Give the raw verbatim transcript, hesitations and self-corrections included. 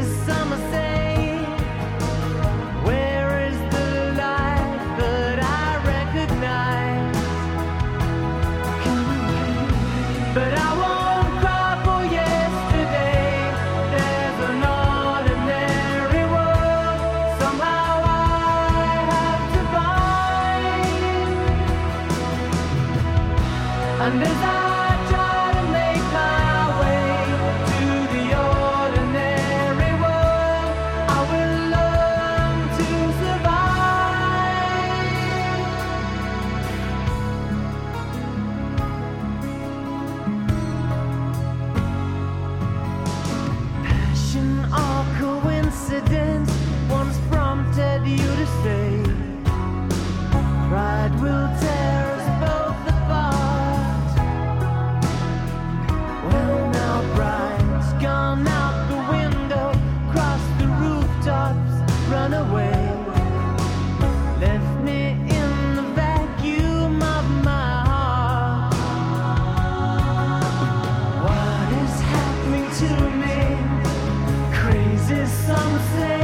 summer say, where is the life that I recognize? But I won't cry for yesterday. There's an ordinary world somehow I have to find. And as I or coincidence once prompted you to say, pride will tear us both apart. Well, now pride's gone out the window, cross the rooftops, run away, left me in the vacuum of my heart. What is happening to me? Crazy, some say.